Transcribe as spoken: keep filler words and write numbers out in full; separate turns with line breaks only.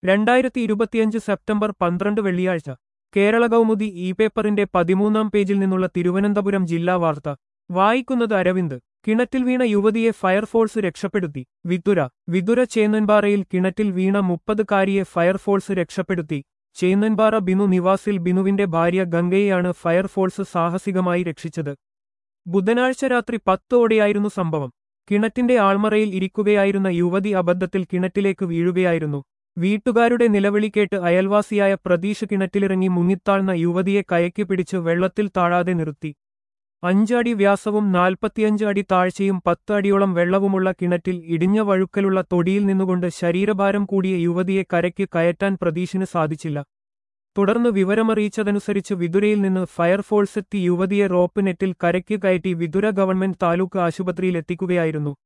രണ്ടായിരത്തി ഇരുപത്തിയഞ്ച് സെപ്റ്റംബർ പന്ത്രണ്ട് വെള്ളിയാഴ്ച കേരള കൗമുദി ഇ പേപ്പറിന്റെ പതിമൂന്നാം പേജിൽ നിന്നുള്ള തിരുവനന്തപുരം ജില്ലാ വാർത്ത വായിക്കുന്നത് അരവിന്ദ്. കിണറ്റിൽ വീണ യുവതിയെ ഫയർഫോഴ്സ് രക്ഷപ്പെടുത്തി. വിതുര വിതുര ചേന്നൻപാറയിൽ കിണറ്റിൽ വീണ മുപ്പതുകാരിയെ ഫയർഫോഴ്സ് രക്ഷപ്പെടുത്തി. ചേന്നൻപാറ ബിനു നിവാസിൽ ബിനുവിന്റെ ഭാര്യ ഗംഗയെയാണ് ഫയർഫോഴ്സ് സാഹസികമായി രക്ഷിച്ചത്. ബുധനാഴ്ച രാത്രി പത്തോടെയായിരുന്നു സംഭവം. കിണറ്റിന്റെ ആൾമറയിൽ ഇരിക്കുകയായിരുന്ന യുവതി അബദ്ധത്തിൽ കിണറ്റിലേക്ക് വീഴുകയായിരുന്നു. വീട്ടുകാരുടെ നിലവിളി കേട്ട് അയൽവാസിയായ പ്രതീഷ് കിണറ്റിലിറങ്ങി മുങ്ങിത്താഴ്ന്ന യുവതിയെ കയക്കി പിടിച്ച് വെള്ളത്തിൽ താഴാതെ നിർത്തി. അഞ്ചടി വ്യാസവും നാൽപ്പത്തിയഞ്ച് അടി താഴ്ചയും പത്ത് അടിയോളം വെള്ളവുമുള്ള കിണറ്റിൽ ഇടിഞ്ഞ വഴുക്കലുള്ള തൊടിയിൽ നിന്നുകൊണ്ട് ശരീരഭാരം കൂടിയ യുവതിയെ കരയ്ക്ക് കയറ്റാൻ പ്രതീഷിന് സാധിച്ചില്ല. തുടർന്ന് വിവരമറിയിച്ചതനുസരിച്ച് വിതുരയിൽ നിന്ന് ഫയർഫോഴ്സെത്തി യുവതിയെ റോപ്പ് നെറ്റിൽ കരയ്ക്ക് കയറ്റി വിതുര ഗവൺമെന്റ് താലൂക്ക് ആശുപത്രിയിൽ എത്തിക്കുകയായിരുന്നു.